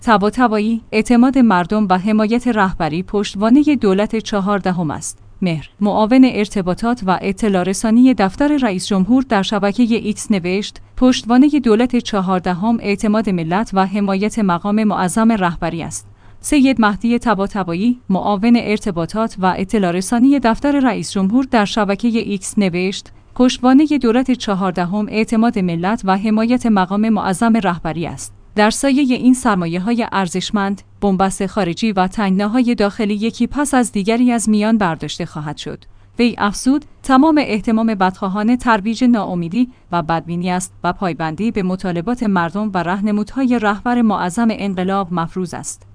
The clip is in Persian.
طباطبایی، اعتماد مردم و حمایت رهبری پشتوانه دولت 14 است. مهر، معاون ارتباطات و اطلاع رسانی دفتر رئیس جمهور در شبکه ایکس نوشت: پشتوانه دولت 14 اعتماد ملت و حمایت مقام معظم رهبری است. سید مهدی طباطبایی، معاون ارتباطات و اطلاع رسانی دفتر رئیس جمهور در شبکه ایکس نوشت: پشتوانه دولت 14 اعتماد ملت و حمایت مقام معظم رهبری است. در سایه این سرمایه‌های ارزشمند، بن‌بست خارجی و تنگناهای داخلی یکی پس از دیگری از میان برداشته خواهد شد. وی افزود: تمام اهتمام بدخواهان ترویج ناامیدی و بدبینی است و پایبندی به مطالبات مردم و راهنمودهای رهبر معظم انقلاب مفروض است.